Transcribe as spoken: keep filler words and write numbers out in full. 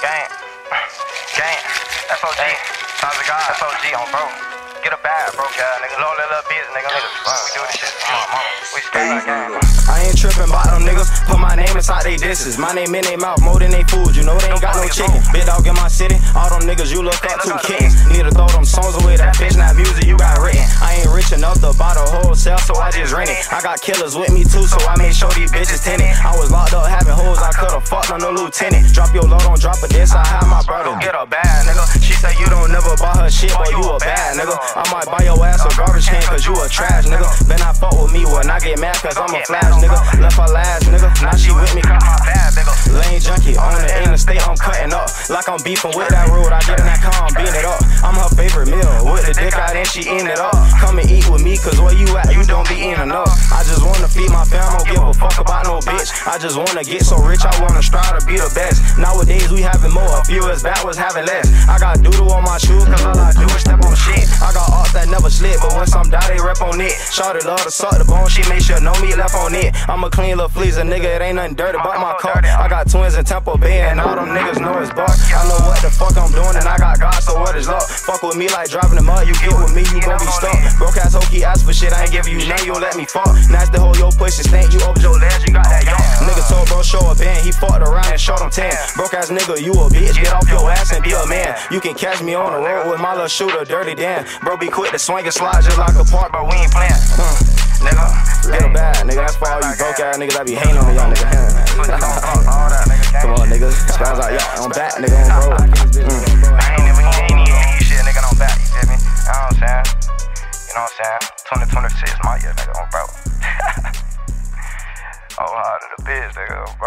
Gang. Gang. F O G. Sons of God. F O G on bro. Get a bag, bro, cat, nigga. Lonely little bitch, nigga. We do this shit. Come on, mama. We stay like gang. I ain't trippin' about them niggas. Put my name inside they disses. My name in they mouth more than they food. You know they ain't got no chicken. Big dog in my city. All them niggas you look up to kittens. Need to throw them songs away. That bitch not music you got written. I ain't rich enough to buy the whole cell, so I just rent it. I got killers with me too, so I made sure these bitches tinted. I was locked up having hoes. I could've fucked on no lieutenant. Drop your load, don't drop a diss. I have my brother. Get a bag, nigga. She say you don't never buy her shit, but you a bad nigga. I might buy your ass a garbage can, cause you a trash nigga. Then I fuck with me when I get mad, cause I'm a flash nigga. Left her last nigga, now she with me, cause my bad nigga. Lane junkie, on the interstate, I'm cutting up. Like I'm beefing with that road, I get in that car, I'm beating it up. I'm her favorite meal, with the dick out and she eating it up. Come and eat with me, cause where you at, you don't be eating enough. I just wanna feed my fam, don't give a fuck about no bitch. I just wanna get so rich, I wanna strive to be the best. Nowadays we having more, a few years back was having less. I got doodle on my shoes, cause all I do is step on shit. I got arts that never slip, but when some die, they rep on it. Shawty love to suck the bone, she make sure no meat left on it. I'm a clean little fleaser, nigga, it ain't nothing dirty about my car. I got twins in Temple Bay, and all them niggas know it's bark. I know what the fuck I'm doing, and I got God, so what is luck? Fuck with me like driving the mud, you get with me, you gon' be stuck. Broke ass hokey ass for shit, I ain't giving you none, you let me fuck. Nasty hole, your pussy stink, you over your legs, you got that young. Nigga told bro, show a band, he fucked around and showed him ten. Broke ass nigga, you a bitch, get off your ass and be a man. You can catch me on the road with my little shooter, Dirty Dan. Bro, be quick to swing and slide just like a park, but we ain't playing. Huh. Nigga, get a bag, nigga, that's for all you broke ass niggas that be hating on me, young nigga. Come on, nigga, spaz out, y'all, on back, nigga, on bro. Mm. I ain't never, he ain't even eat shit, nigga, on back, you feel me? You know what I'm saying? You know what I'm saying? twenty twenty-six, my year, nigga, on bro. Oh, hard to the bitch, nigga,